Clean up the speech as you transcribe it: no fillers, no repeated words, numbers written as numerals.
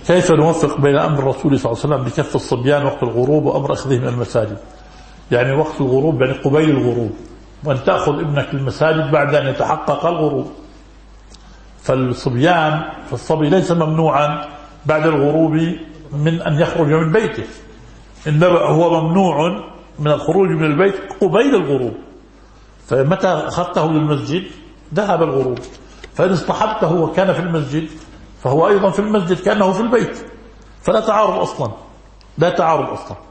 كيف نوفق بين أمر الرسول صلى الله عليه وسلم بكف الصبيان وقت الغروب وأمر أخذهم إلى المساجد؟ يعني وقت الغروب يعني قبيل الغروب، وأن تأخذ ابنك للمساجد بعد أن يتحقق الغروب. فالصبي ليس ممنوعا بعد الغروب من أن يخرج من بيته، إنما هو ممنوع من الخروج من البيت قبيل الغروب. فمتى أخذته للمسجد ذهب الغروب، فإن اصطحبته وكان في المسجد فهو أيضا في المسجد كأنه في البيت، فلا تعارض أصلا، لا تعارض أصلا.